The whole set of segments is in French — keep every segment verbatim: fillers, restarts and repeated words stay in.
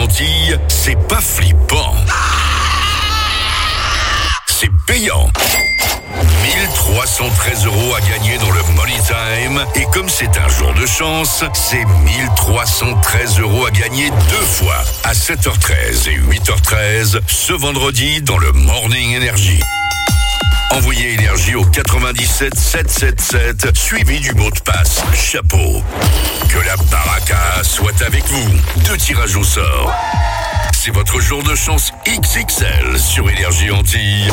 Antilles, c'est pas flippant. C'est payant. mille trois cent treize euros à gagner dans le Money Time. Et comme c'est un jour de chance, c'est mille trois cent treize euros à gagner deux fois à sept heures treize et huit heures treize ce vendredi dans le Morning Energy. Envoyez énergie au quatre-vingt-dix-sept sept cent soixante-dix-sept suivi du mot de passe chapeau. Que la baraka soit avec vous. Deux tirages au sort. C'est votre jour de chance X X L sur Énergie Antilles.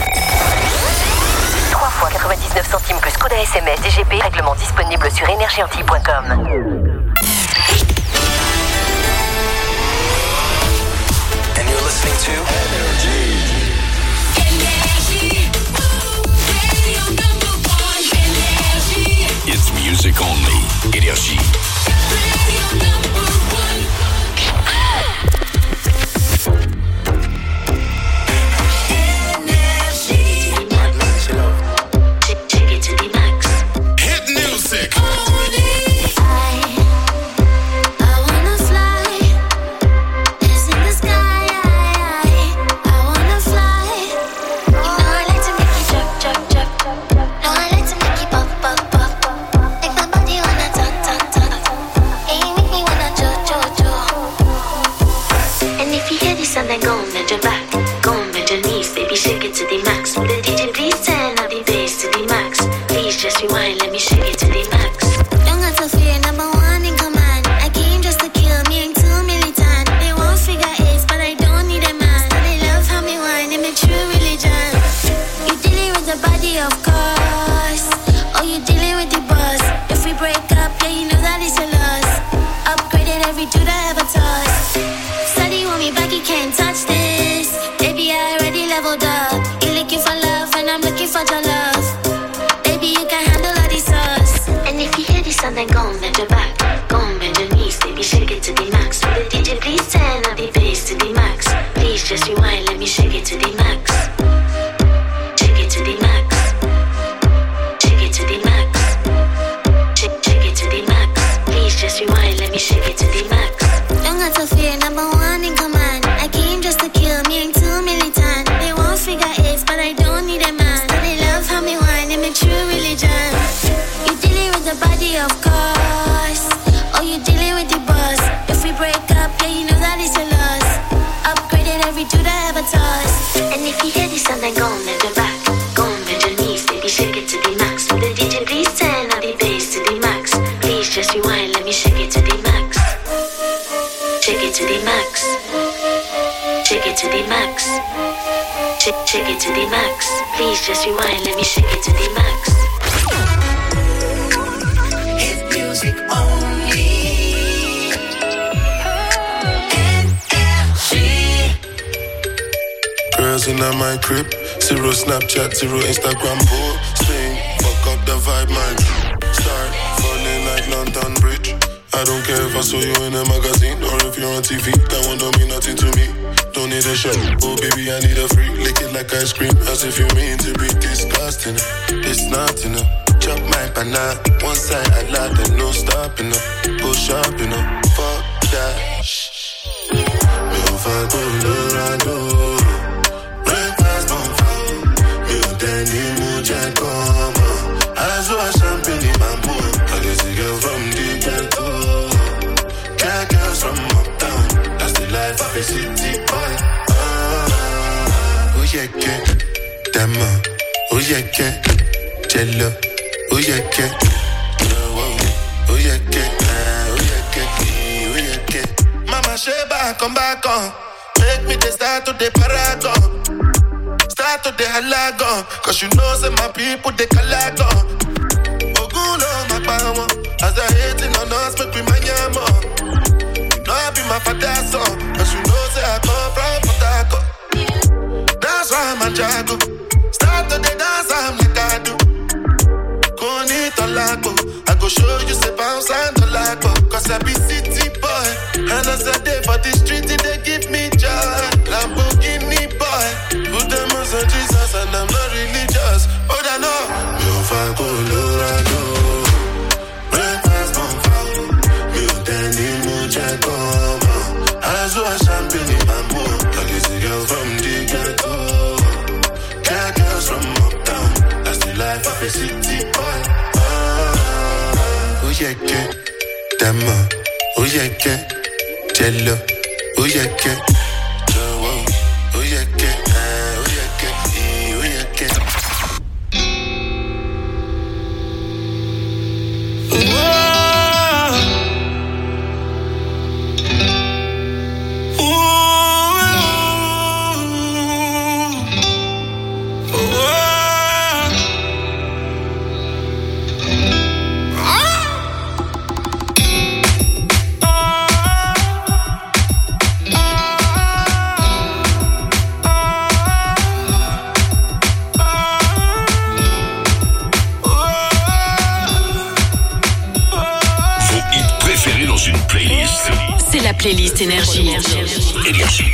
trois fois quatre-vingt-dix-neuf centimes plus code S M S D G P. Règlement disponible sur énergie antilles point com. And you're listening to Energy. It's music only. Énergie. Snapchat, zero Instagram posting. Fuck up the vibe, man. Start falling like London Bridge. I don't care if I saw you in a magazine or if you're on T V. That one don't mean nothing to me. Don't need a shot. Oh, baby, I need a free. Lick it like ice cream. As if you mean to be disgusting. It's not enough. Chop my banana. One side I lie, then no stopping up. Push up, you know. Fuck that. Me off I go, Lorado. City boy, oh yeah, que Dama, oh yeah, que Jello, oh yeah, que oh yeah, que oh yeah, que oh yeah, que Mama Sheba, come back on. Make me the start to the paragon. Start to the halagon. Cause you know say my people they calagon. Oguno my power. As I hating on us, make me my yamo. You know I be my father's son. Cause you know say I come from Potako. That's why I'm a jago. Start to the dance, I'm like I do. Koni Tolago. I go show you say bounce and Tolago. Cause I be city boy. And as I day for the street, they give me joy. Lamborghini boy. Put them on Jesus and I'm not religious. Oh, I know. Yo, Fago, Lorado. Breakfast, Bonfao. You, Danny, Mucha, Como. Eyes were champagne in my mood. Like it's a girl from the ghetto. Cat girls from uptown. That's the life of a city boy. Oh yeah, yeah. Dama. Oh yeah, yeah. Jello. Oh yeah, yeah. Oh yeah, yeah. Oh yeah, yeah. Oh yeah, yeah. C'est la playlist Énergie. Énergie.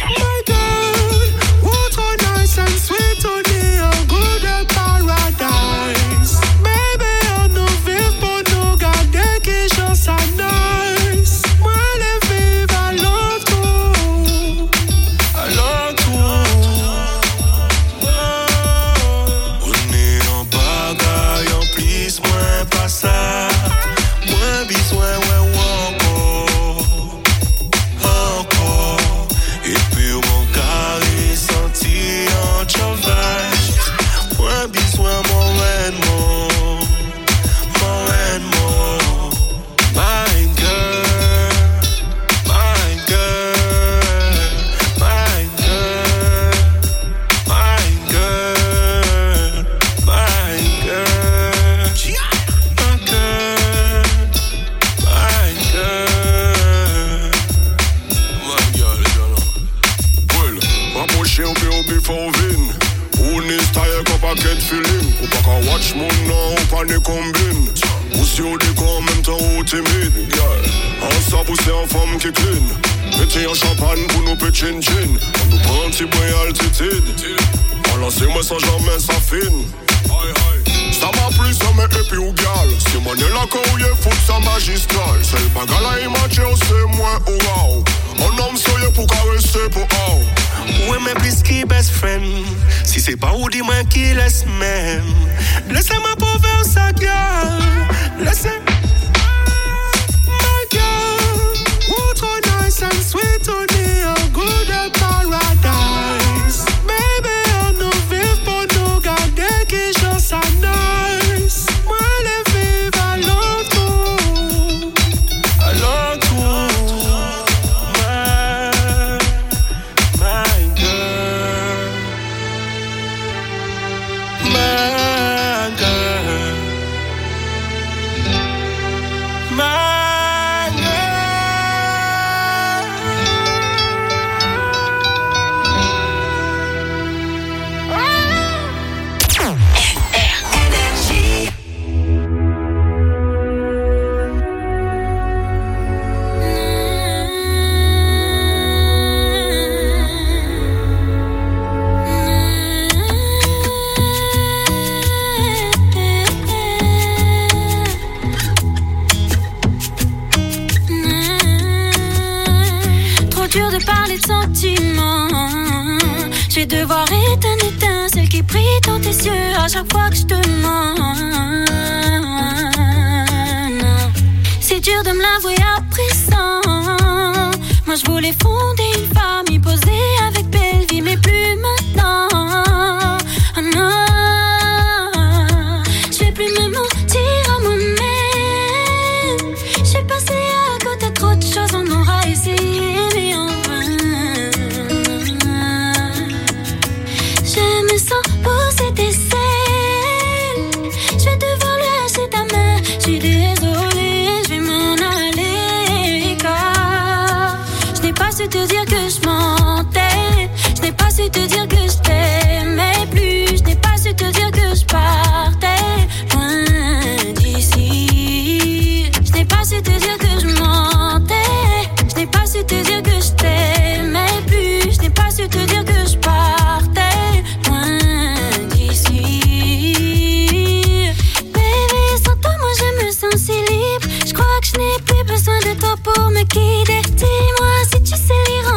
Je crois que je n'ai plus besoin de toi pour me guider. Dis-moi si tu sais lire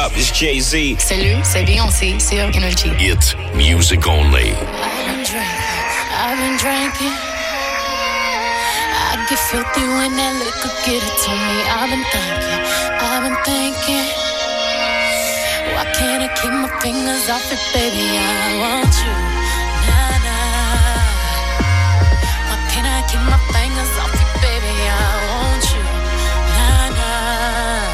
up? It's Jay-Z. Salut, c'est Beyoncé sur Energy. It's music only. I've been drinking, I've been drinking. I get filthy when that liquor get it to me. I've been thinking, I've been thinking. Why can't I keep my fingers off it, baby? I want you, nah, nah. Why can't I keep my fingers off it, baby? I want you, nah, nah.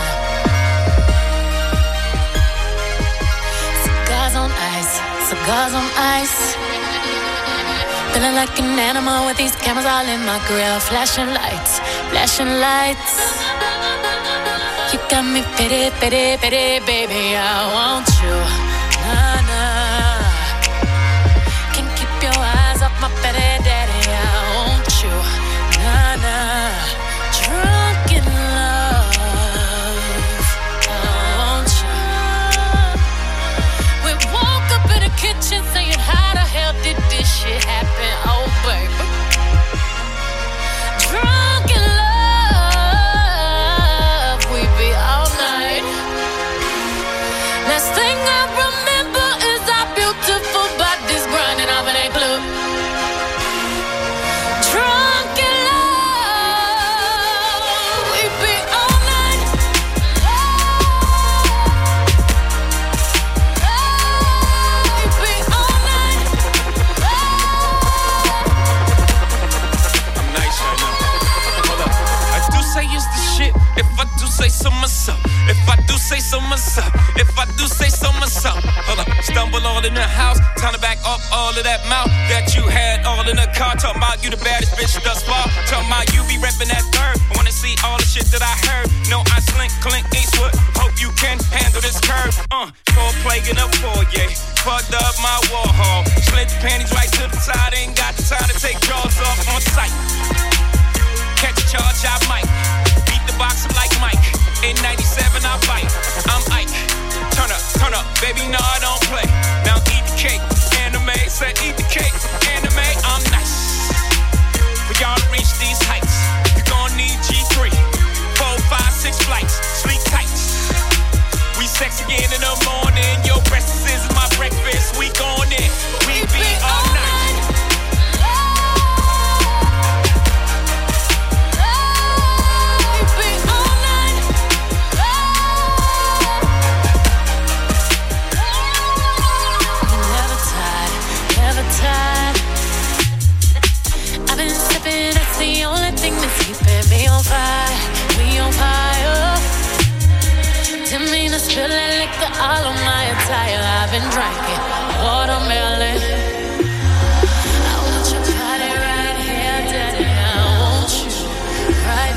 Cigars on ice, cigars on ice. Feeling like an animal with these cameras all in my grill. Flashing lights, flashing lights. You got me pity, pity, pity, baby. I want you, nah, nah. Can't keep your eyes off my pity, daddy. I want you, nah, nah. Drunk in love, I want you. We woke up in the kitchen saying, how the hell did this shit happen? Oh, baby. Drunk in love, we be all night. Last thing I remember is our beautiful bodies grinding off in a club. Drunk in love, we be all night. We be all night. I'm nice right now. Hold up. I do say it's the shit. If I do say so myself. If I do say so myself. If I do say so myself. Hold up. Stumble all in the house. Time to back up all of that mouth that you had all in the car. Talking about you the baddest bitch thus far. Talking about you be reppin' that third. I wanna see all the shit that I heard. No, I slink, Clint Eastwood. Hope you can handle this curve. Uh, four plague in a foyer. Fucked up my Warhol. Slid the panties right to the side. Ain't got the time to take jaws off on sight. Catch a charge, I might. Beat the box up like Mike. In ninety-seven, I bite. I'm Ike. Turn up, turn up, baby, no, I don't play. Now eat the cake, anime. Said eat the cake, anime. I'm nice. For y'all to reach these heights, you gon' need G three. Four, five, six flights, sleep tights. We sex again in the morning. Your breakfast is my breakfast. We gon' in. We be all night. I've been sipping, it's the only thing that's keeping me on fire, me on fire. Didn't mean to spill that liquor all on my attire. I've been drinking watermelon. I want your body right here, daddy. I want you right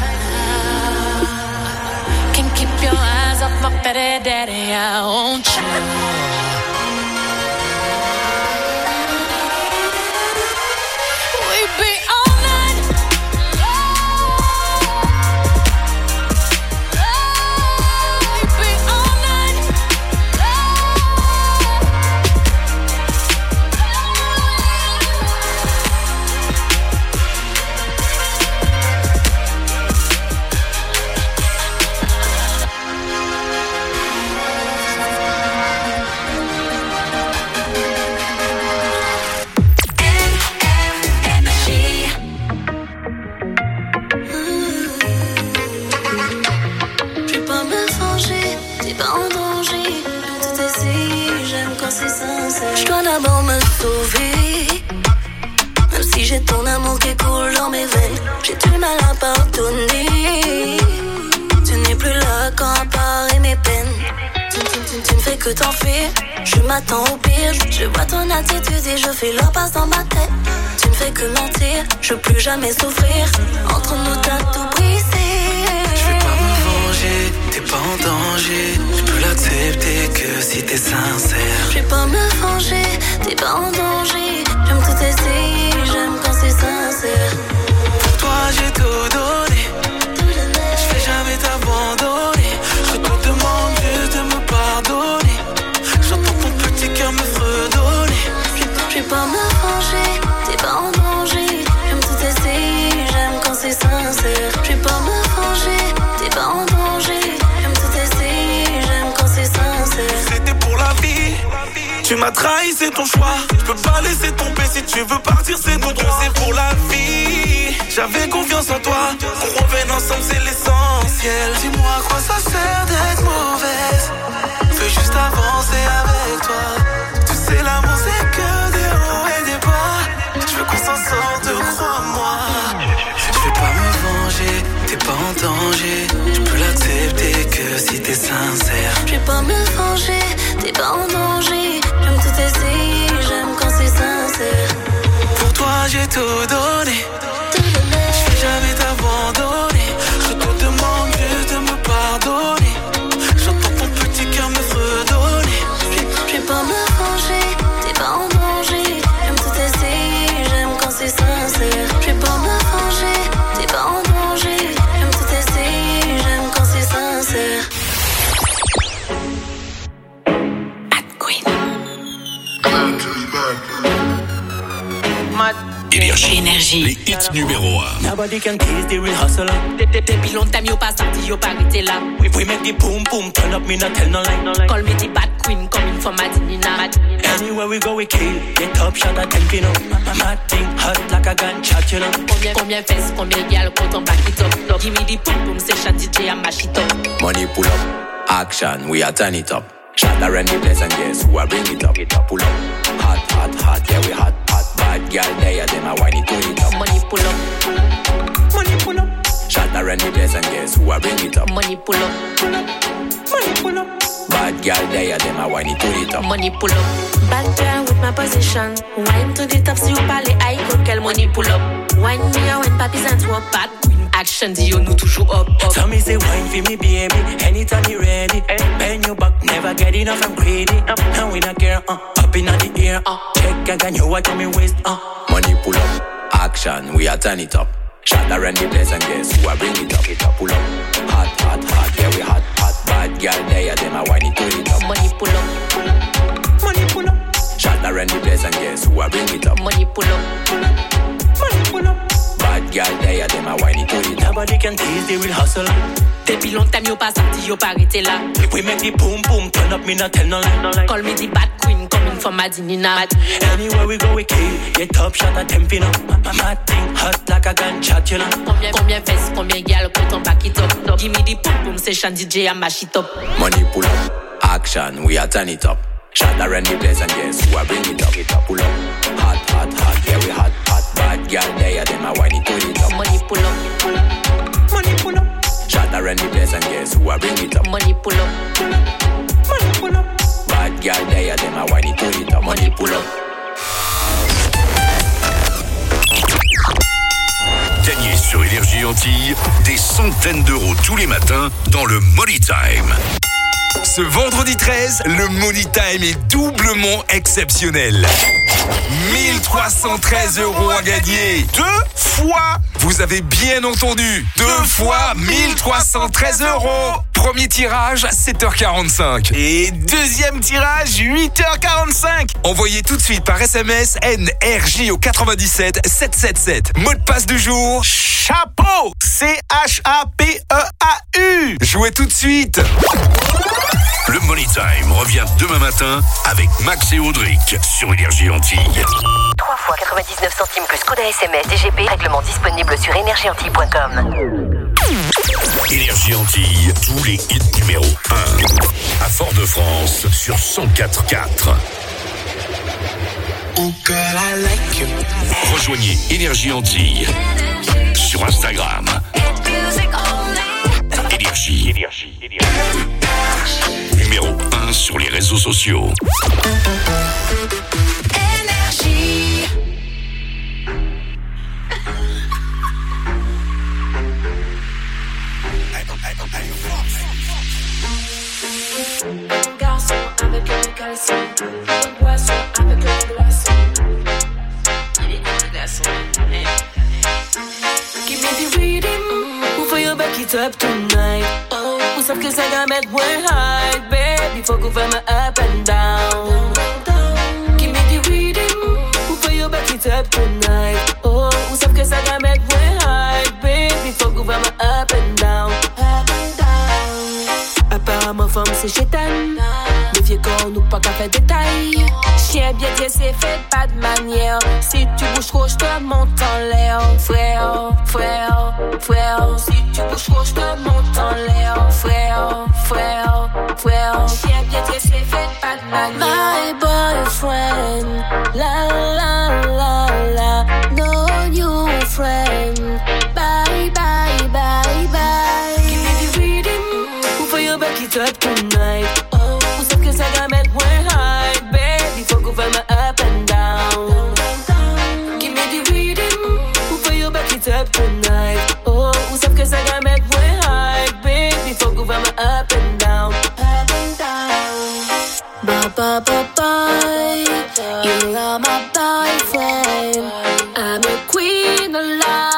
now. Can't keep your eyes off my petty daddy. I want you. Je dois d'abord me sauver. Même si j'ai ton amour qui coule dans mes veines, j'ai du mal à pardonner. Tu n'es plus là quand apparaissent mes peines. Tu, tu, tu, tu ne fais que t'enfuir. Je m'attends au pire. Je vois ton attitude et je fais leur passe dans ma tête. Tu ne fais que mentir. Je veux plus jamais souffrir. Entre nous t'as tout brisé. Je vais pas me venger. T'es pas en danger. Je peux l'accepter que si t'es sincère. Je vais pas me venger. T'es pas en danger. J'aime tout essayer. J'aime quand c'est sincère. Pour toi j'ai tout donné. Je vais jamais t'abandonner. Je te demande juste de me pardonner. J'entends ton petit cœur me fredonner. Je vais pas me venger. T'es pas en danger. J'aime tout essayer. J'aime quand c'est sincère. Je vais pas me venger. T'es pas en danger. J'aime tout essayer. J'aime quand c'est sincère. Tu m'as trahi, c'est ton choix. Je peux pas laisser tomber, si tu veux partir, c'est ton droit. C'est pour la vie, j'avais confiance en toi. On revienne ensemble, c'est l'essentiel. Dis-moi à quoi ça sert d'être mauvaise. Fais juste avancer avec toi. Tu sais, l'amour c'est que des hauts et des bas. Je veux qu'on s'en sorte, crois-moi. Je vais pas me venger, t'es pas en danger. Je peux l'accepter que si t'es sincère. Je vais pas me venger, t'es pas en danger. J'aime tout essayer, j'aime quand c'est sincère. Pour toi j'ai tout donné, je vais jamais t'abandonner. Je te demande juste de me pardonner. J'entends ton petit cœur me fredonner. Je vais pas me venger, t'es pas en danger. J'aime tout essayer, j'aime quand c'est sincère. Je vais pas me venger, t'es pas en danger. J'aime tout essayer, j'aime quand c'est sincère. Énergie. Énergie. Les hits numéro un. Nobody can taste the real hustle. Depuis longtemps, yo pas sorti, yo pas arrêté là. We, we make the boom boom turn up, me not tell no lie. Call me the bad queen, coming from Madinina. Anywhere we go, we kill. Get top shot at ten pino. Mad thing hot like a gunshot, you know. Combien, combien fesses, combien gal, quand on back it up. Give me the boom boom, session D J, I'm mash it up. Money pull up, action, we are turn it up. Shot around the place and guess who I bring it up. It up, pull up. Hot, hot, hot, yeah we hot, hot. Bad girl there, them I whine it to it up. Money pull up, Money pull up. Shot around the place and guess who I bring it up. money pull up, Money pull up. Bad girl there, them I whine it to it up. money pull up. Bad girl with my position. Wine to the top, si vous parlez high, quel money pull up. Wine me a when papis and swap bad queen. Action, Dio, nous toujours up, up. Tell me say wine for me baby, anytime you ready. Bend your back, never get enough, I'm greedy. And we not care, uh, up in the ear. Uh, check again, you watch on me waist, uh. Money pull up, action, we are turn it up. Shot around the place and guess who I bring it up. It up, pull up. Hot, hot, hot, yeah we hot, hot. Bad girl there, them I whine it to it up. Money pull up, Money pull up. Shot around the place and guess who I bring it up. money pull up, Money pull up. Bad girl there, them I whine it to it up. Nobody can taste the real hustle. depuis longtemps, yo pas sorti, yo pas arrêté là. We make the boom boom turn up, me not tell no lie. Call me the bad queen, coming from Madinina. Anywhere we go, we kill. Get top shot at ten pino. Mad thing hot like a gunshot, you know. Combien, combien fesses, combien gal, quand on back it up. Give me the boom boom, session D J, I'm mash it up. Money pull up, action, we are turn it up. Shot around the place and guess who I bring it up. It up, pull up. Hot, hot, hot, yeah we hot, hot. Bad girl there, them I whine it to it up. Money pull up, Money pull up. Shot around the place and guess who I bring it up. money pull up, Money pull up. Bad girl there, them I whine it to it up. Money pull up. Gagnez sur Énergie Antilles des centaines d'euros tous les matins dans le Money Time. Ce vendredi treize, le Money Time est doublement exceptionnel. mille trois cent treize euros à gagner. Deux fois. Vous avez bien entendu. Deux fois mille trois cent treize euros. Premier tirage, sept heures quarante-cinq. Et deuxième tirage, huit heures quarante-cinq. Envoyez tout de suite par S M S N R J au quatre-vingt-dix-sept sept cent soixante-dix-sept. Mot de passe du jour, chapeau. C H A P E A U. Jouez tout de suite. Le Money Time revient demain matin avec Max et Audric sur Énergie Antilles. trois fois quatre-vingt-dix-neuf centimes plus code S M S D G P. Règlement disponible sur énergie antilles point com. Énergie Antilles, tous les hits numéro un. À Fort-de-France sur cent quatre quatre. Rejoignez Énergie Antilles sur Instagram. Énergie. Énergie. Numéro un sur les réseaux sociaux. Énergie. Garçon avec le caleçon, poisson avec le glaçon. Il est le glaçon. Give me the rhythm, move for your back it up tonight. Oh, who said que ça va mettre moins high, baby, faut qu'on fasse ma up and down. Give me the rhythm, move for your back it up tonight. Oh, who said que ça va mettre moins high, baby, faut qu'on fasse ma up and down. Apparemment femme c'est chétane, mais vieux corps nous pas qu'à faire détail. frère. Si tu bouges trop, je te monte en l'air. Frère, frère, frère. Si tu bouges trop, je te monte en l'air. Frère, frère, frère. Chien bien dressé, fait pas de manière. My boyfriend, la la la la. No new friend. Bye, bye, bye, bye. Give me the rhythm. Move for your back it up tonight. Oh, who said que ça va mettre moins high, baby? Faut qu'on fasse my up and down. Give me the rhythm. Move for your back it up tonight. Oh, who said que ça va mettre moins high, baby? Faut qu'on fasse my up and down. Up and down. Bye, bye, bye, bye. You are my boyfriend. I'm a queen of life.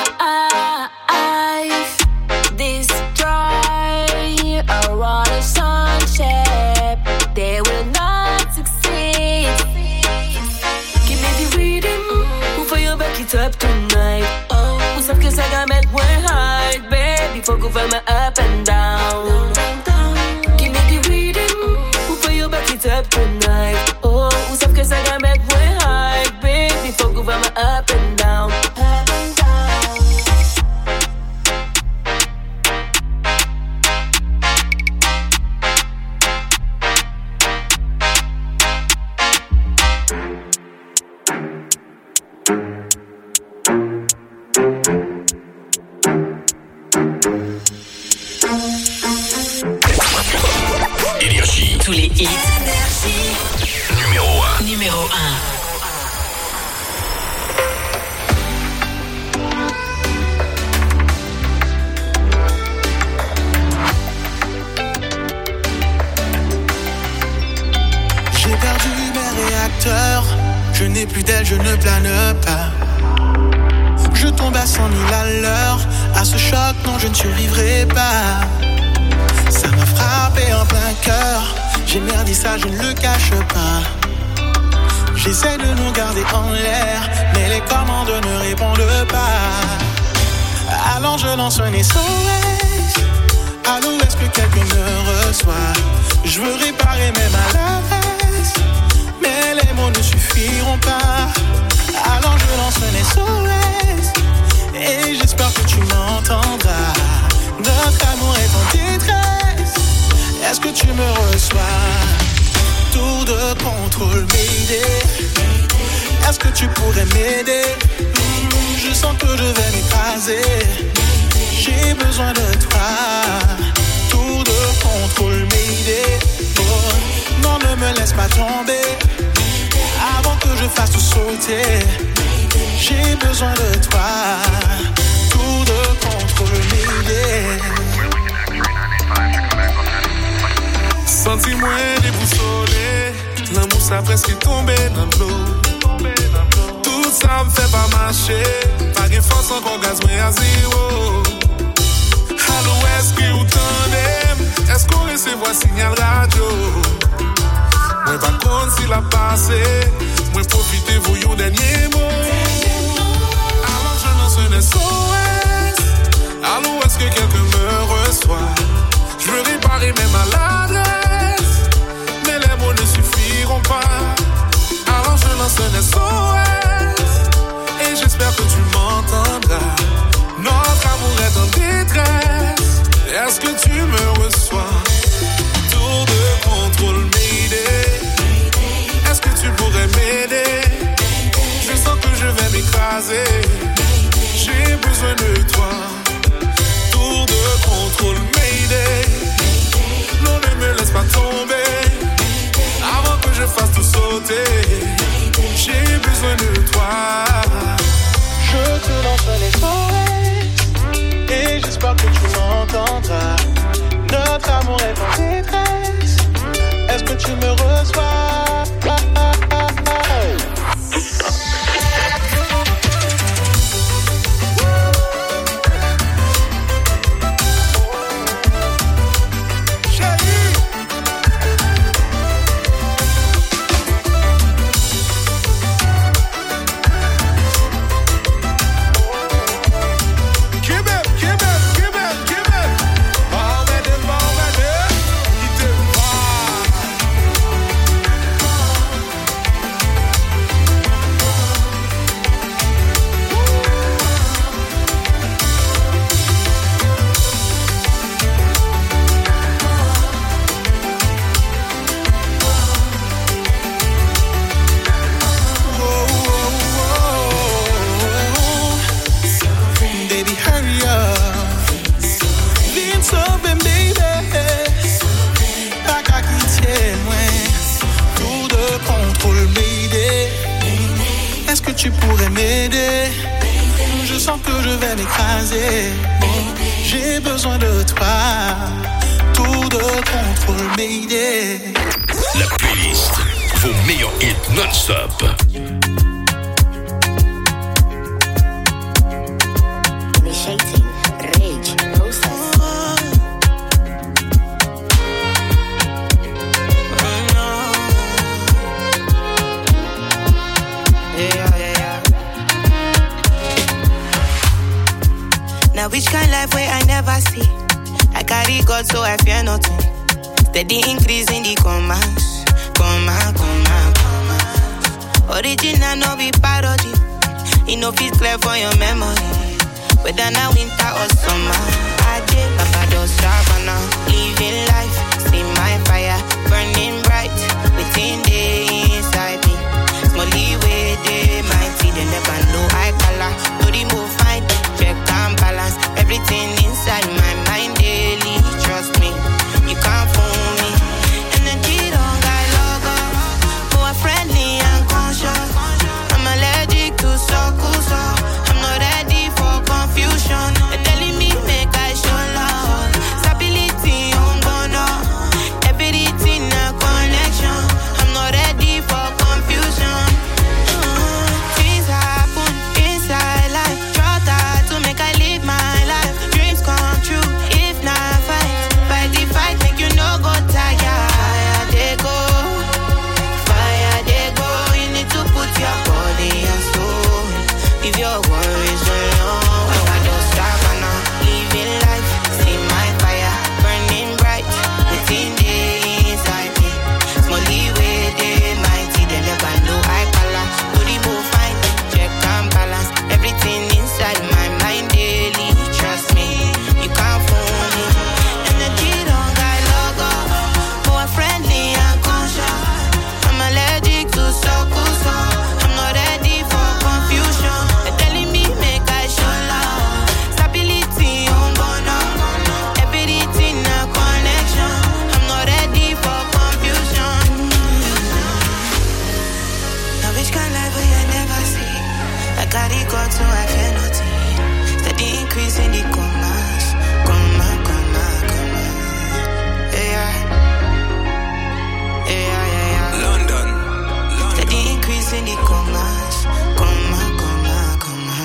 Destroy a water sunship. They will not succeed. Give me the rhythm. Move for your back it up tonight. Oh, who said que ça va mettre moins high, baby? Faut qu'on fasse my up and down. Give me the rhythm. Move for your back it up tonight. Oh, who said que ça va mettre moins high, baby? Faut qu'on fasse my up and down. Up and down. Énergie. Tous les hits. Numéro un. Numéro un. J'ai perdu mes réacteurs. Je n'ai plus d'elle, je ne plane pas. Je tombe à cent mille à l'heure. À ce choc, non, je ne survivrai pas. Ça m'a frappé en plein cœur. J'ai merdé ça, je ne le cache pas. J'essaie de nous garder en l'air, mais les commandes ne répondent pas. Alors je lance un S O S. Allô, est-ce que quelqu'un me reçoit? Je veux réparer mes maladresses, mais les mots ne suffiront pas. Alors je lance un S O S, et j'espère que tu m'entendras. Notre amour est en détresse. Est-ce que tu me reçois? Tour de contrôle, Mayday. Est-ce que tu pourrais m'aider? mmh, Je sens que je vais m'écraser. J'ai besoin de toi. Tour de contrôle, Mayday. Oh, non, ne me laisse pas tomber avant que je fasse tout sauter. J'ai besoin de toi. Tour de contrôle, Mayday. Senti-moi déboussolé. L'amour ça presque tombé dans l'eau. Tout ça me fait pas marcher. Pas de force encore gaz mais à zéro. Allô, est-ce que vous tendez? Est-ce qu'on recevoir signal radio? Moi pas contre s'il a passé. Moi profitez vous yon dernier mot. Alors je lance un S O S. Allô, est-ce que quelqu'un me reçoit? Je veux réparer mes maladresses, mais les mots ne suffiront pas. Alors je lance un S O S, et j'espère que tu m'entendras. Notre amour est en détresse. Est-ce que tu me reçois? Tour de contrôle, Mayday. Est-ce que tu pourrais m'aider? Je sens que je vais m'écraser. J'ai besoin de toi. Tour de contrôle, Mayday. Non, ne me laisse pas tomber avant que je fasse tout sauter. J'ai besoin de toi. Je te lance un S O S, et j'espère que tu m'entendras. Notre amour est en détresse. Est-ce que tu me reçois? Give it, give it, give it, give it. Bomb it, bomb it, tu pourrais m'aider. Je sens que je vais m'écraser. J'ai besoin de toi. Tour de contrôle, Mayday. La playlist, vos meilleurs hits non-stop. Initiating rage process. Now which kind life where I never see? I carry God so I fear nothing. Steady increase in the commas, comma, comma, comma. Original no be parody. It no fit clear for your memory. Whether now winter or summer, I did Papa don't savannah. Living life, see my fire burning bright within the inside me. Smally way they mighty, they never know I color. No remove fine, check and balance everything inside my mind daily. Trust me, you can't fool me. Energy don't got logo, more friendly and conscious. I'm allergic to circles, so I'm not ready for confusion. They're telling me make I show love, stability on bono, everything a connection. I'm not ready for confusion. Uh, things happen inside life, try to make I live my life. Dreams come true if not fight, fight the fight make you no go tired. Fire they go, fire they go. You need to put your body and soul, leave your worries alone. I don't stop now, living life, see my fire burning bright within the inside me. Smally way they mighty, they never know I color. No remove fine, check and balance everything inside my mind daily. Trust me, you can't fool me. Energy don't got logo, more friendly and conscious. I'm allergic to circles, so I'm not ready for confusion. They're telling me make I show love, stability on bono, everything a connection. I'm not ready for confusion. Now which kind life will I never see? I carry God so I fear nothing. Steady increase in the commas, comma, comma, comma. Yeah, yeah, yeah, yeah. London, Steady increase in the commas, comma, comma, comma.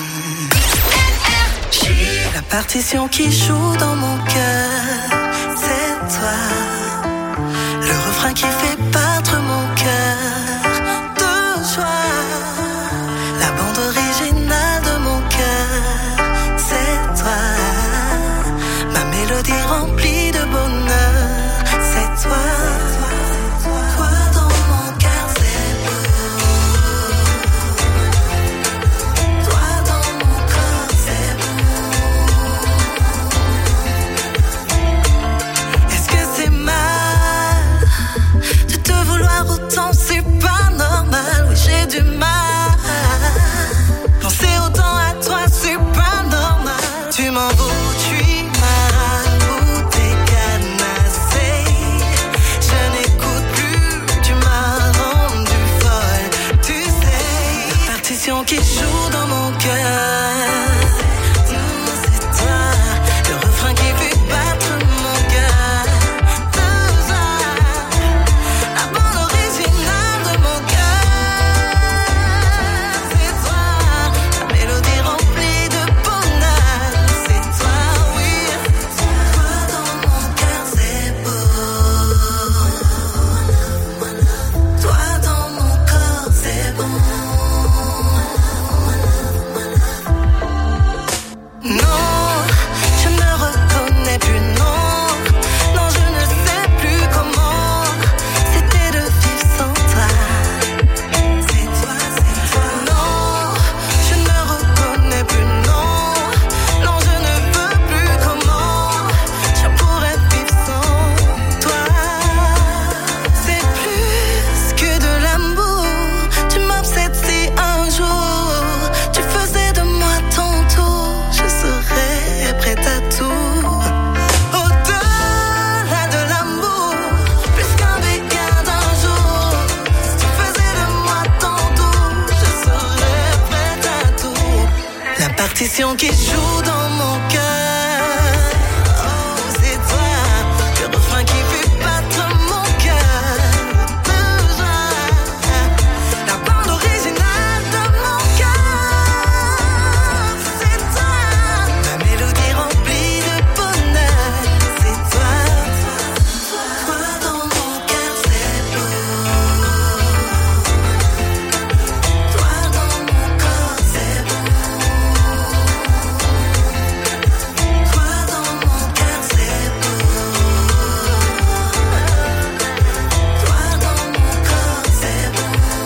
J'ai la partition qui joue dans mon cœur, c'est toi. Le refrain qui fait battre mon cœur de joie. La bande originale de mon cœur, c'est toi. Ma mélodie remplie de bonheur, c'est toi. Toi dans mon cœur, c'est beau. Toi dans mon corps, c'est beau. Est-ce que c'est mal de te vouloir autant? C'est pas normal, oui j'ai du mal. Penser autant à toi, c'est pas normal. Tu m'en veux, tu m'as ou t'es canassé. Je n'écoute plus, tu m'as rendu folle. Tu sais, la partition qui joue dans mon cœur, c'est toi. Le refrain qui fait battre mon cœur de joie. La bande originale de mon cœur, c'est toi. La mélodie remplie de bonheur, c'est toi, oui. Toi dans mon cœur, c'est beau. Toi dans mon corps, c'est bon. partition qui joue dans mon cœur. Oh, c'est toi, le refrain qui fait battre mon cœur. Besoin, la bande originale de mon cœur. C'est toi, ma mélodie remplie de bonheur. C'est toi, toi dans mon cœur, c'est beau. Toi dans mon corps, c'est beau. Toi dans mon cœur, c'est beau. Toi dans mon corps, c'est beau.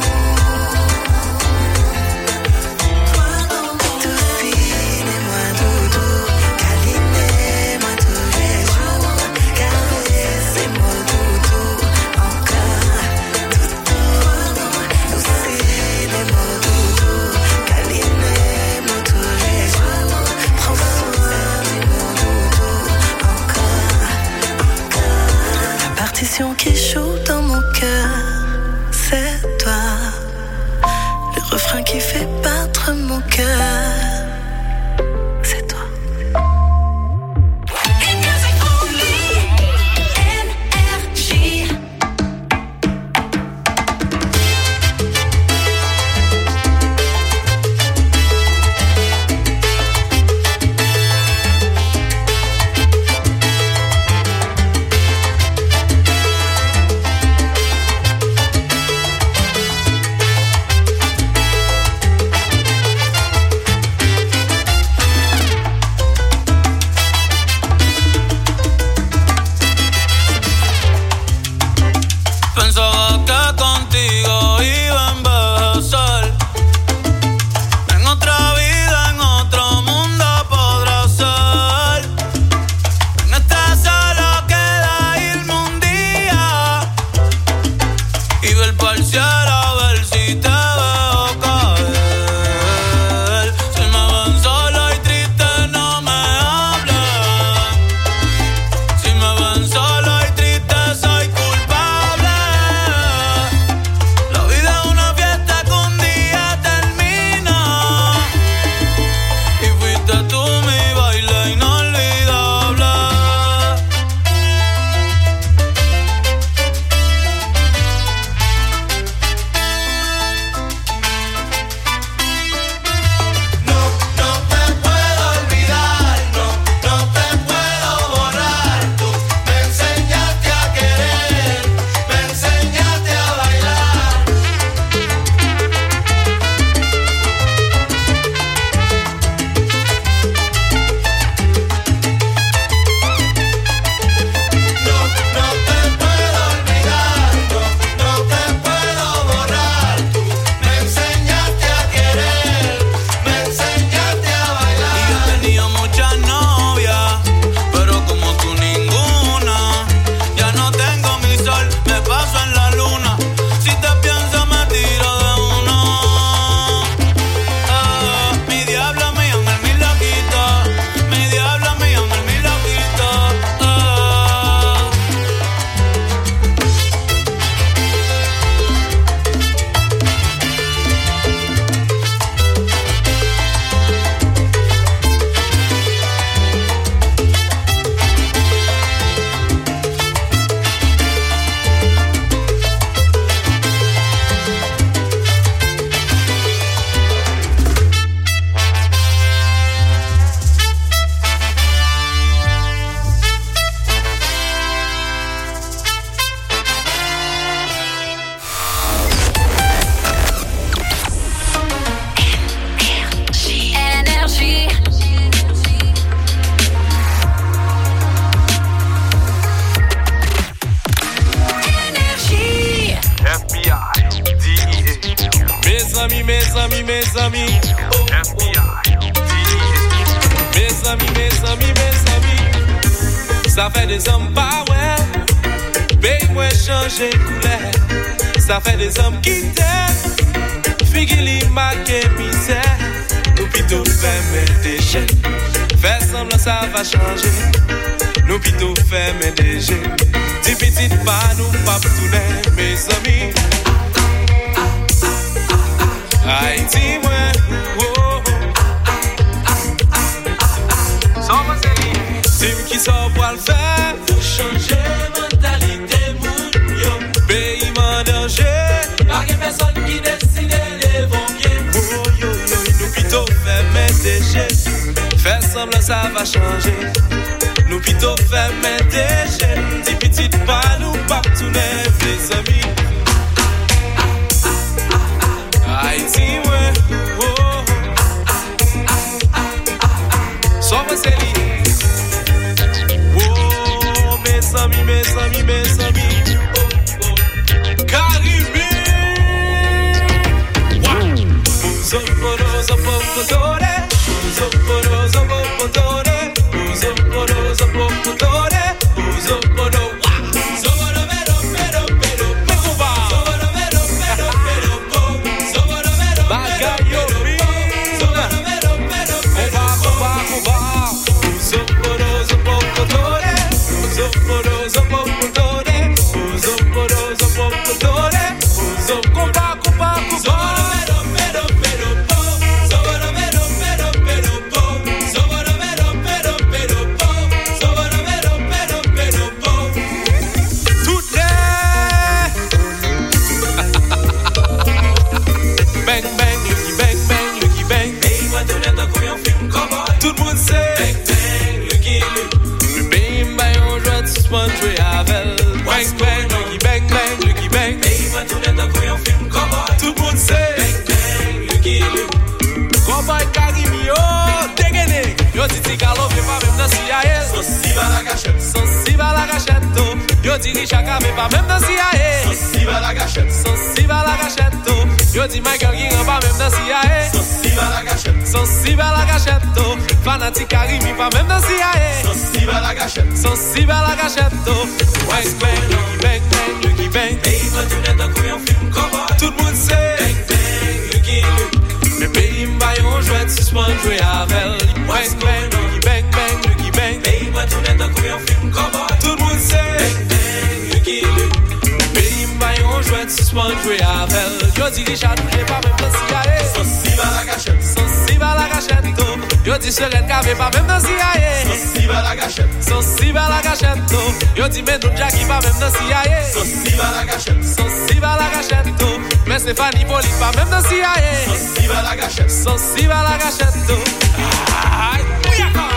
Toi dans mon Toussine-moi doudou, câlinez-moi tous les jours, caressez-moi doudou, encore doudou. Toussine-moi doudou, câlinez-moi tous les jours, prends soin de mon doudou, encore, encore. La partition qui joue dans mon cœur, c'est toi. Le refrain qui fait battre mon cœur, c'est toi. Pensaba que contigo iba a envejecer. En otra vida, en otro mundo podrá ser. En esta solo queda irme un día y ver pa'l cielo a ver si te veo caer. Si me ven solo y triste no me hablen. Si me ven solo y triste soy culpable. La vida es una fiesta que un día termina y fuiste tú mi baile inolvidable. No, no te puedo olvidar, no, no te puedo borrar. Tú me enseñaste a querer, me enseñaste a bailar. No, no te puedo olvidar, no, no te puedo borrar. Tú me enseñaste a querer, me enseñaste a bailar. Y yo tenía muchas novias, pero como tú ninguna. Ya no tengo mi sol, me paso en la luna. Si te pienso me tiro de uno. Ah, mi diablo, mi ángel, mi loquito. Mi diablo, mi ángel, mi loquito. Ah. Énergie. Énergie. F B I, D E A. Mes amis, mes amis, mes amis. F B I, D E A. Mes amis, mes amis, mes amis. Ça fait des hommes pas ouais. Paye-moi changer couleur. Ça fait des hommes qui t'aiment. Figili marqué misère. Nous plutôt fermer des jeux. Faire semblant ça va changer. Nous plutôt fermer des jeux. Dis petit pas nous pas tourner mes amis. Haïti moi. Oh. qui s'en va le faire? Faut changer mentalité, moun yo. Pays en danger. Pas que personne qui décide les bons pieds. Oh yo yo, nous plutôt faire mettre des jets. Faire semblant ça va changer. Nous plutôt faire mettre des jets. Des petites pas nous pas tourner les amis. Haïti ouais. Oh. Sauve c'est lié. Oh mes amis, mes amis, mes amis. Caribbean. Uzoporo, zopopotore. Uzoporo, zopopotore. Uzoporo, zopopotore. Uzoporo, wa. Zoporo, vero, vero, vero, pecuba. Zoporo, vero, vero, vero, po. Zoporo, vero, vero, vero, po. Zoporo, vero, vero, vero, po. Uzoporo, zopopotore. Uzoporo, zopopotore. Uzoporo, zopopotore. Uzopomba, kumba, kumba. Yo di Richaka mais pas même dans C I A. Sauce va la gâchette. Sauce va la gâchette. Yo di Michael King pas même dans C I A. Sauce va la gâchette. Sauce va la gâchette. Fanatique Karimi pas même dans C I A. Sauce va la gâchette. Sauce va la gâchette. Bang bang, bang bang, Lucky bang. Pays va tourner dans couille en film cowboy. Tout le monde sait. Bang bang, Lucky Luke. Le pays m'baille on jouet suspend jouer avec. Bang bang, bang bang, Lucky bang. Pays va tourner dans couille en film cowboy. Tout le monde sait. On jouait suspend jouer avec. Yo dis Richard j'ai pas même dans C I A. Sauce va la gâchette. Sauce va la gâchette. Yo dis Serene Cavé pas même dans C I A. Sauce va la gâchette. Sauce va la gâchette. Yo dis Medou Jackie pas même dans C I A. Sauce va la gâchette. Sauce va la gâchette. Mais Stéphanie Poli pas même dans C I A. Sauce va la gâchette. Sauce va la gâchette. Aïe, bouillaka.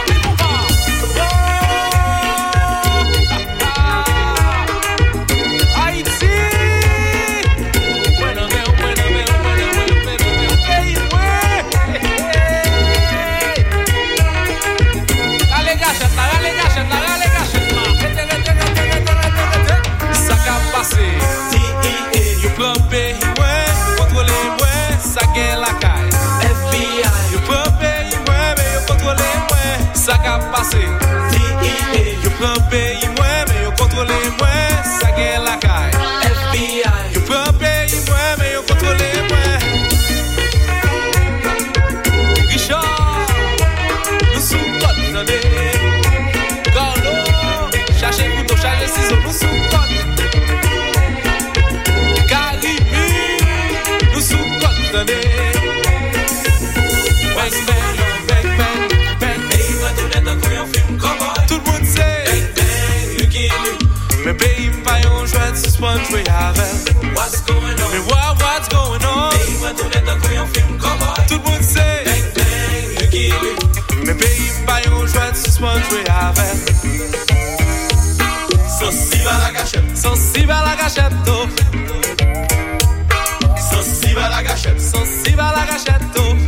You plan pays, ouais, contrôlez, ouais, ça gagne la caille. F B I, you plan pays, ouais, mais you contrôlez, ouais, ça qu'a passé. D E A, you plan pays, ouais, mais you contrôlez, ouais, ça gagne la caille. F B I, you plan pays, ouais, mais you contrôlez, ouais. Richard, nous sommes pas désolés. Carlo, cherchez couteau, cherchez ciseaux, nous sommes pas. Bang bang, bang bang, bang. Pays va tourner dans couille en film cowboy. Tout le monde sait. Bang bang, Lucky Luke. Mais pays m'paille on jouait suspend jouer avec. What's going on? Mais what, what's going on? Pays va tourner dans couille en film cowboy. Tout le monde sait. Bang bang, Lucky Luke. Mais pays m'paille on jouait suspend jouer avec. Sauce va la gâchette. Sauce va la gâchette. Sauce va la gâchette. Sauce va la gâchette.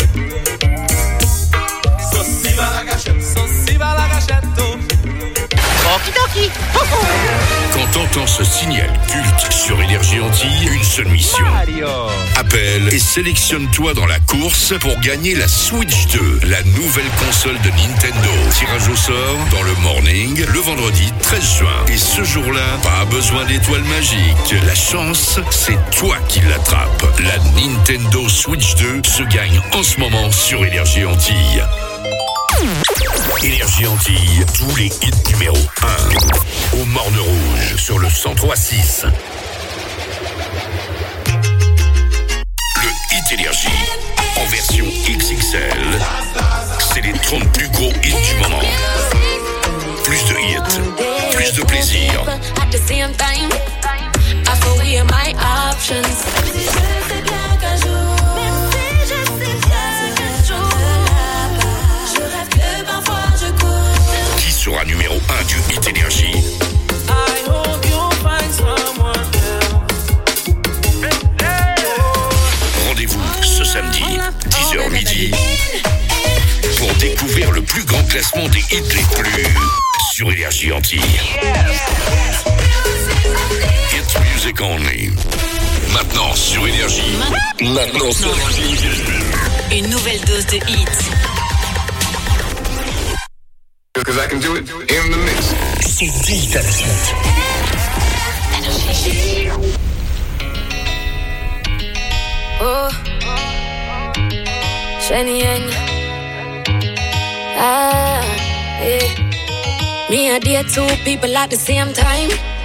Sauce va la gâchette. Sauce va la gâchette. Okidoki. Quand t'entends ce signal culte sur Énergie Antilles, une seule mission. Mario. Appelle et sélectionne-toi dans la course pour gagner la Switch deux, la nouvelle console de Nintendo. Tirage au sort dans le morning, le vendredi treize juin. Et ce jour-là, pas besoin d'étoiles magiques. La chance, c'est toi qui l'attrapes. La Nintendo Switch deux se gagne en ce moment sur Énergie Antilles. Énergie Antilles, tous les hits numéro un. Au Morne Rouge, sur le cent trois six. Le Hit Énergie, en version X X L, c'est les trente plus gros hits du moment. Plus de hits de plaisir. At the same time, I for weigh my options. Qui sera numéro un du Hit Énergie? I hope you'll find someone else. Rendez-vous ce samedi, dix heures midi, pour découvrir le plus grand classement des hits les plus sur Énergie Antilles. It's music only. Maintenant sur Énergie. Maintenant sur Énergie. Une nouvelle dose de hits. Because I can do it in the mix. C'est dix à la suite. Oh, Shani Yang. Ah, yeah. Me and dear two people at the same time.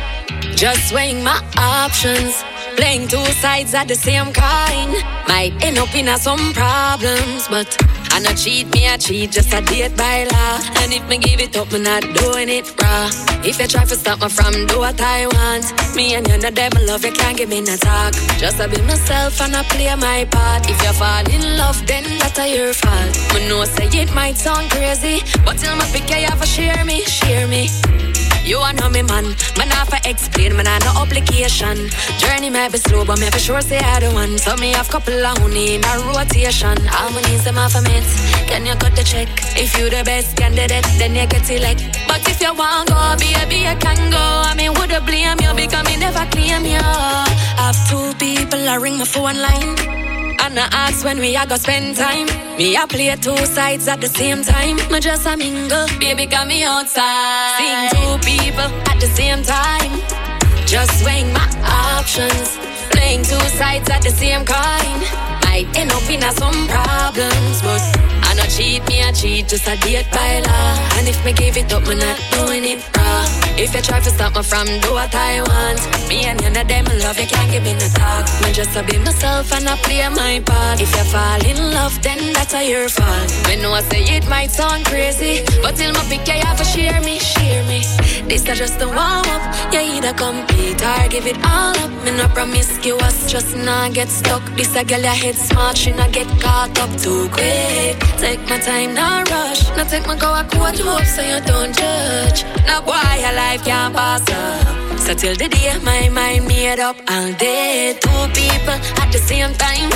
Just weighing my options. Playing two sides at the same kind. Might end up in a some problems, but I not cheat, me I cheat, just a date by law. And if me give it up, me not doing it raw. If you try to stop me from do what I want, me and you know them love, you can't give me no talk. Just to be myself and I play my part. If you fall in love, then that's your fault. Me know say it might sound crazy, but till my pick you have to share me, share me. You a know me man, man have to explain, man I no obligation. Journey might be slow, but me for sure say I the one. So me have couple of honey in a rotation. All my needs them off a mate. Can you cut the check? If you the best candidate, then you get elect. But if you want go, baby, you can go. I mean, woulda blame you because me never claim you. Have two people, I ring my phone line. And I ask when we a go spend time. Me a play two sides at the same time. Me just a mingle, baby got me outside. Seeing two people at the same time. Just weighing my options. Playing two sides at the same kind. Might end up in a some problems, but I not cheat, me I cheat, just a date by law. And if me give it up, me not doing it raw. If you try to stop me from do what I want, me and you know them love, you can't give me no talk. Me just to be myself and I play my part. If you fall in love, then that's a your fault. Me know I say it might sound crazy, but till my pick you have to share me, share me. This is just a warm up, you either complete or give it all up. Me no promiscuous, just not get stuck. This a girl your head smart, she not get caught up too quick. Take my time, not rush. Now take my go a quote you up so you don't judge. Now why your life can't pass up. So till the day my mind made up all day. Two people at the same time.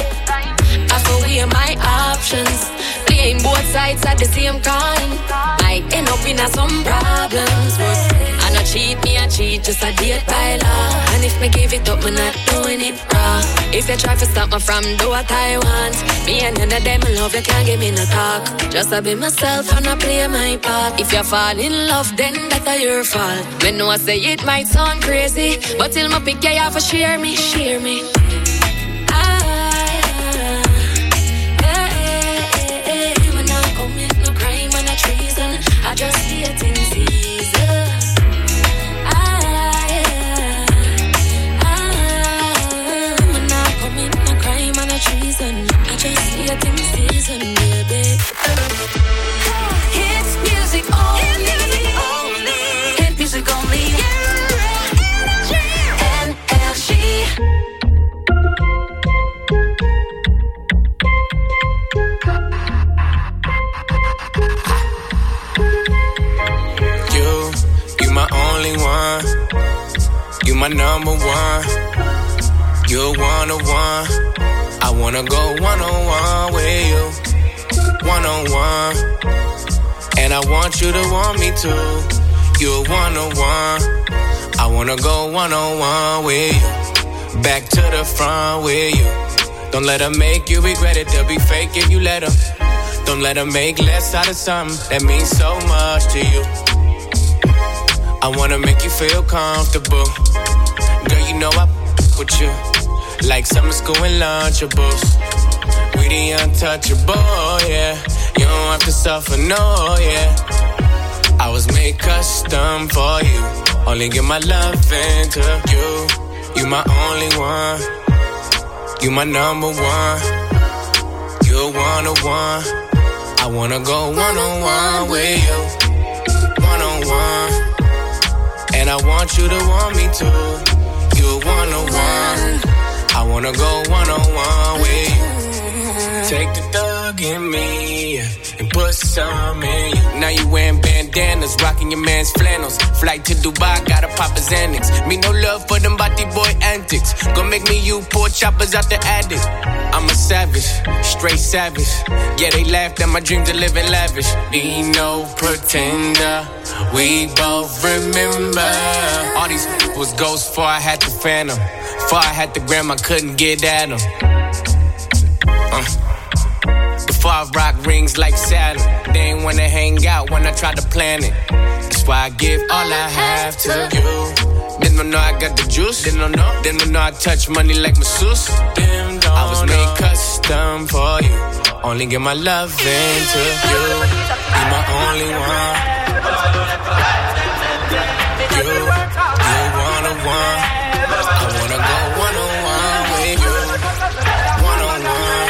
I for weigh my options. Playing both sides at the same time. Might end up in a some problems, but I not cheat, me I cheat, just a date by law. And if me give it up, me not doing it raw. If you try to stop me from do what I want, me and none of them love, you can't give me no talk. Just to be myself and I play my part. If you fall in love, then that's your fault. Me know I say it might sound crazy, but till my pick you have to share me, share me. I just dating season. I, I, I'm not commit no crime and a treason. I just dating season, baby. Hits music only. Hit music only. Energy. You my number one. You're one on one. I wanna go one on one with you. One on one. And I want you to want me too. You're one on one. I wanna go one on one with you. Back to the front with you. Don't let her make you regret it. They'll be fake if you let them. Don't let her make less out of something that means so much to you. I wanna make you feel comfortable. Girl, you know I with you. Like summer school and Lunchables. We the untouchable, yeah. You don't have to suffer, no, yeah. I was made custom for you. Only give my love into you. You my only one. You my number one. You're one on one. I wanna go one on one with you. One on one. And And I want you to want me too. You one-on-one. I wanna go one-on-one with you. Take the thug in me and put some in you. Now you wearing bandanas, rocking your man's flannels. Flight to Dubai, gotta pop his Xanax. Me no love for them body boy antics. Gonna make me you poor choppers out the attic. I'm a savage, straight savage. Yeah, they laughed at my dream to live in lavish. Be no pretender, we both remember. All these was ghosts before I had the phantom. Before I had the gram, I couldn't get at them. Uh. Before I rock rings like Saturn. They ain't wanna hang out when I try to plan it. That's why I give all I have to you. They don't know I got the juice. They don't know. They don't know I touch money like masseuse. I was made custom for you. Only give my love into you. You're my only one. You, you one on one. I wanna go one on one with you. One on one.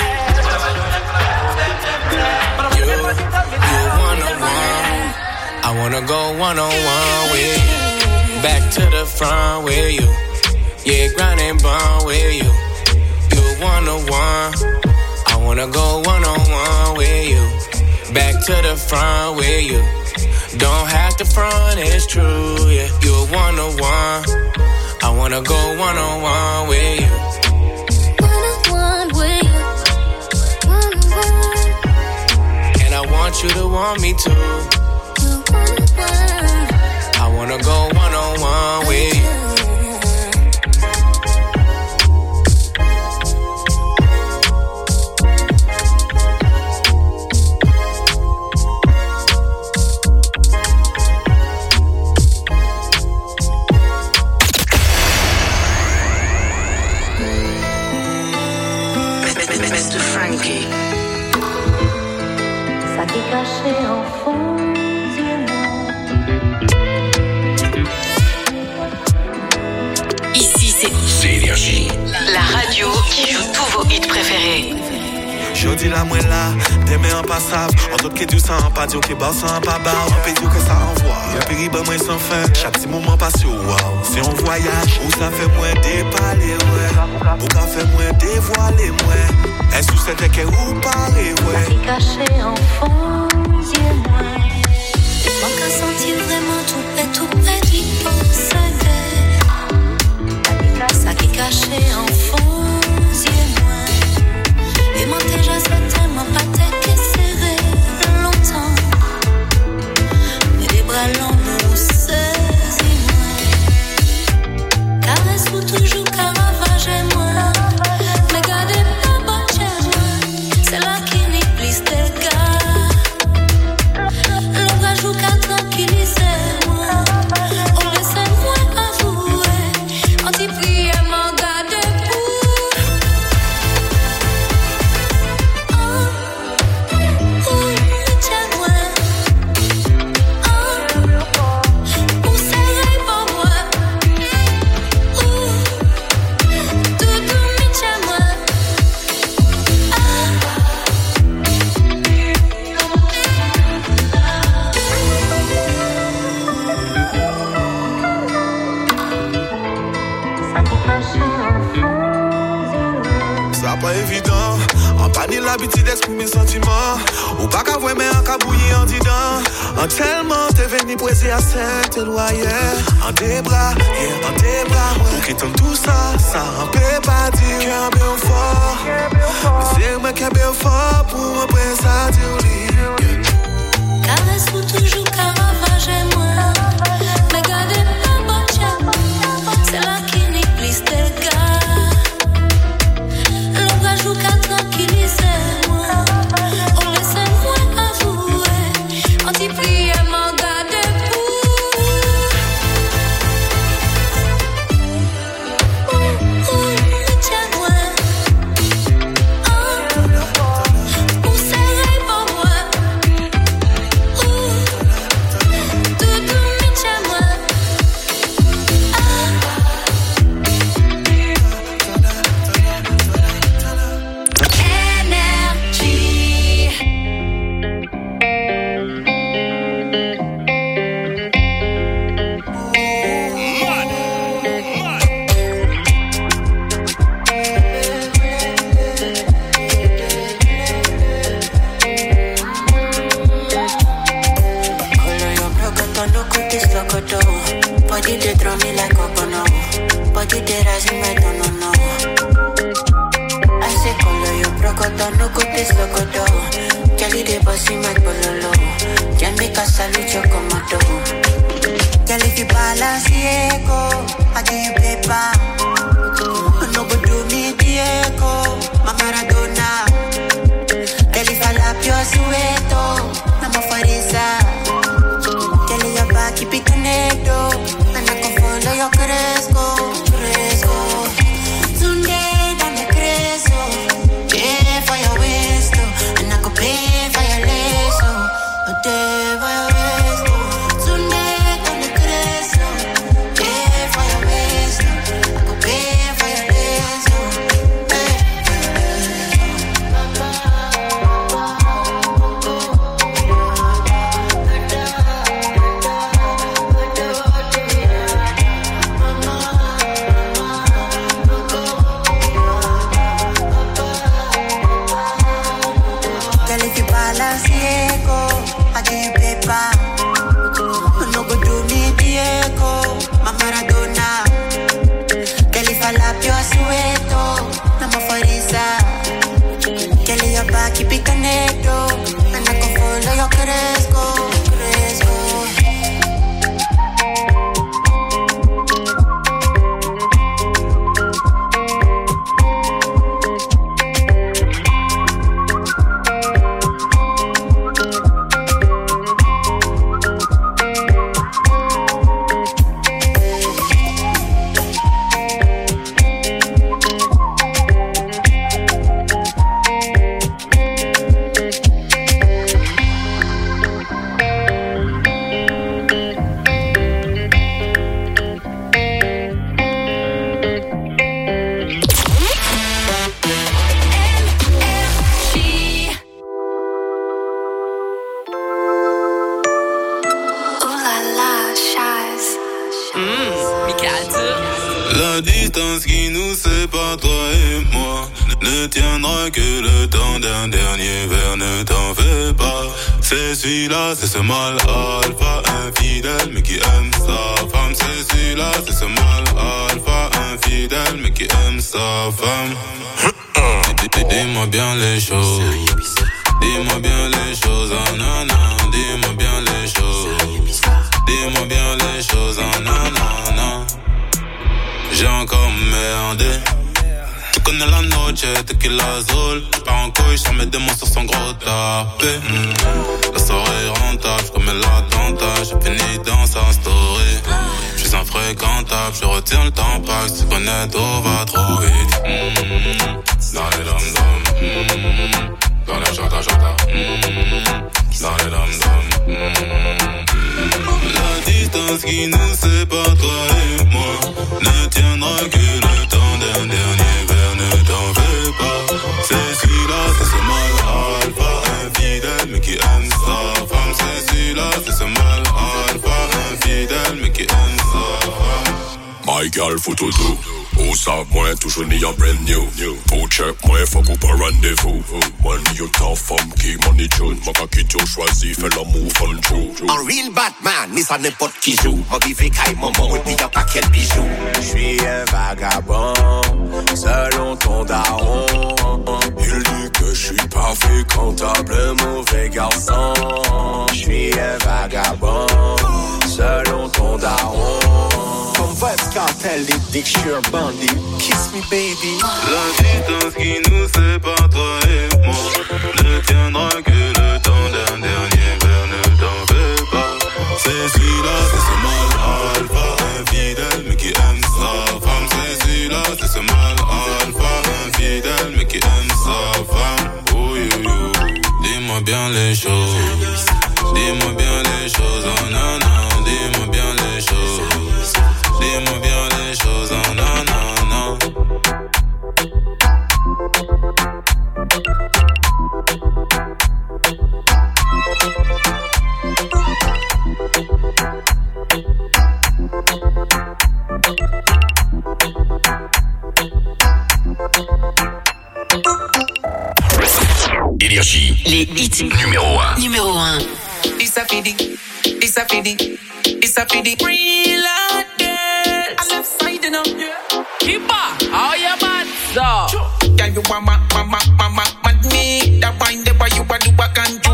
You, you one on one. I wanna go one on one with you. Back to the front with you. Yeah, grind and bond with you. You one on one. I wanna go one on one with you. Back to the front with you. Don't have to front, it's true, yeah. You one on one. I wanna go one on one with you. One on one with you. One on one. And I want you to want me too. You one on one. I wanna go one on one with you. mister Frankie. Ça qui est caché en fond du monde. Ici, c'est C'est Énergie. la radio qui joue tous vos hits préférés. Jodi la mwen la, demain en passable. En d'autres qui disent ça en pas dire que bas ça en pas bas. On peut dire que ça envoie. Y'a péri ben moins sans fin. Chaque petit moment passe au wow. C'est un voyage où ça fait moins dépaler, ouais. Où ça fait moins dévoiler, ouais. Est-ce que c'était que ou parler, ouais. Ça qui est caché en fond du monde. Laisse-moi qu'à sentir vraiment tout près, tout près d'y penser. Ça qui est caché en fond du monde. Et moi déjà certainement pas t'es que serré longtemps. Mais les bras longs saisis-moi. Caresse ou toujours caravagez-moi. Mais gardez pas bon chez moi. C'est là qui n'y plisse tes gars. Le bras joue qu'à tranquilliser-moi. On laisse-moi avouer. Anti-prière m'en garde pour. Ça pas évident, en pas ni l'habitude d'exprimer sentiments. Ou pas qu'à voir mais en cabouiller en dedans. En tellement t'es venu poser à Saint-Éloi, yeah. En des bras, yeah, en des bras, ouais. Pour qu'il tombe tout ça, ça en peut pas dire. Qu'un bien fort, mais c'est moi qui ai bien fort pour un prince à dire lui. Caresse ou toujours caravagez-moi. Mais gardez pas bon chez moi. C'est là qui n'y plisse tes gars. Le bras joue qu'à tranquilliser-moi. On laisse-moi avouer. Anti-prière m'en garde pour. Ouh, ouh, tiens-moi. Oh, pour serrer Cali de bossy my pololo. Can make a salute you come out of. Girl, if you balance Diego, I give you paper. No go do me Diego, my Maradona. Girl, if I lap your sueto, I'm a farisa. Girl, your back keep it connected, and I can follow your cresco, cresco. Today, dame creso, pay for your waist, and I could pay for your lace, pay for your waist. Today, dame creso, pay for your waist, I could pay for your lace, girl, if you balance Diego, I give you paper. No go do me Diego, my Maradona. Girl, if I lap your sueto, I'm a farisa. Girl, your back keep it connected, and I can follow your cresco, cresco. La distance qui nous sépare, toi et moi, ne tiendra que le temps d'un dernier verre, ne t'en fais pas. C'est celui-là, c'est ce mal alpha, infidèle, mais qui aime sa femme. C'est celui-là, c'est ce mal alpha, infidèle, mais qui aime sa femme. Dis-moi bien les choses, dis-moi bien les choses, ah non, non, dis-moi bien les choses, dis-moi bien les choses, ah non, non, non. J'ai encore merdé. Tu connais la noche, tequila azul. J'pars en couille, j'en mets des mots sur son gros tapé. mmh. La soirée est rentable, j'commets l'attentat. J'ai fini dans sa story. J'suis infréquentable, je retiens le temps pas. Tu connais tout va trop vite. mmh. Dans les dom-dom, mmh. Dans les chata-chata, mmh. Dans les dom-dom, mmh. La distance qui nous sépare, toi et moi, ne tiendra que le temps d'un dernier verre, ne t'en fais pas. C'est celui-là, c'est ce mal alpha, infidèle, mais qui aime sa femme. C'est celui-là, c'est ce mal alpha, infidèle, mais qui aime sa femme. My girl, faut tout doux. Au sac, moi, toujours ni en brand new. Au check, moi, faut qu'on pas rendez-vous. Money, you tough, femme, qui money tune. Moi, quand qui t'ont choisi, fais l'amour, fun true. Un real Batman, ni ça n'importe qui joue. Moi, vive caille, maman, et puis y'a pas quel bijou. J'suis un vagabond, selon ton daron. Il dit que j'suis pas fréquentable, mauvais garçon. J'suis un vagabond, selon ton daron. Comme Vybz Kartel, il dit que j'suis un bandit. Kiss me baby. La distance qui nous sépare, toi et moi, ne tiendra que le temps d'un dernier verre, ne t'en fais pas. C'est celui-là, c'est ce mal alpha, infidèle, mais qui aime sa femme. C'est celui-là, c'est ce mal alpha, infidèle, mais qui aime sa femme. Oh yo yo, dis-moi bien les choses, dis-moi bien les choses, oh non non, dis-moi bien les choses, dis-moi bien les choses, oh non non non. Énergie. Les hits numéro un. Numéro un. This a fidi, this a fidi, this a fidi. Real hot girl. I'm left side, you know. Keep up, how you bad, so? Girl, you want ma, ma, ma, ma, ma, ma, me. That wine, the boy, you want to work and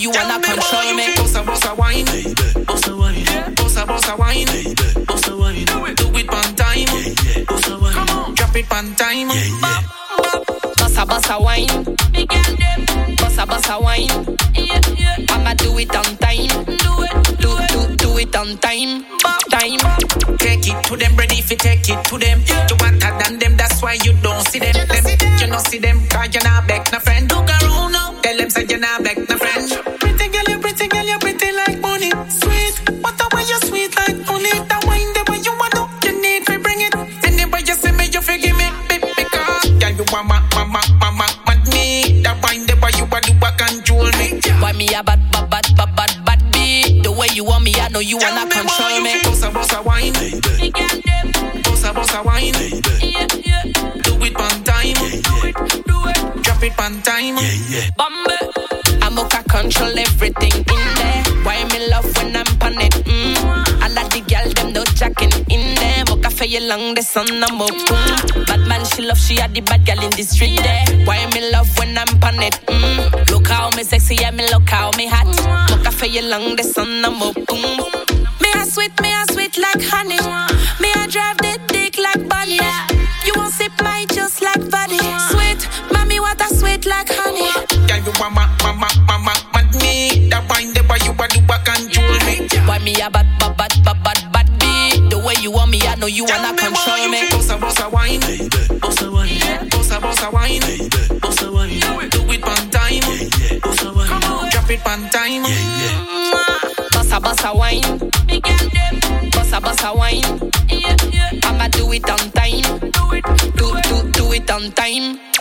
you wanna control me. Bossa bossa wine, bossa wine, bossa bossa wine, bossa wine. Do it one time, bossa wine. Come on, drop it one time. Bossa bossa wine, bossa bossa wine. I'ma do it on time, do it, do do do it on time, time. Take it to them, ready if you take it to them. You hotter than them, that's why you don't see them. them you don't see them, cause you're not back, no friend. Look around now, tell them say you're not back, no friend. Pretty girl, you pretty girl, you pretty like money. Sweet, what the way you sweet like honey. That wine, the way you want to, you need to bring it. Anyway you see me, you forgive me, because girl, you want my, my, my, my, my, my, me. That wine, the way you want to, control me. Why me a bad, bad, bad, bad, bad, bad beat? The way you want me, I know you wanna control me. Bossa, bossa wine, bossa, bossa wine. Do it one time, drop it one time. Bambi, I'm okay, control everything in there. Why me love when I'm on it? Mm. I like the girl, them no jacking in there. Mocha for you long, the sun I'm up. Mm. Bad man, she love, she had the bad girl in the street there. Why me love when I'm on it? Mm. Look how me sexy, yeah, me look how me hot. Mocha for you long, the sun I'm up. Mm. Me a sweet, me a sweet like honey. Me a drive the dick like bunny. You won't sip my juice like body. Sweet, mommy, what a sweet like honey. Girl, you want my, my, my, my, my, my, me. That wine, the way you want to control me. Why me a bad, bad, bad, bad, bad, bad beat? The way you want me, I know you wanna control me. Bossa, bossa wine, bossa wine, bossa, bossa wine, bossa wine. Do it one time, bossa wine. Drop it one time, bossa, bossa wine, bossa, bossa wine. I'ma do it on time, do, do, do it on time.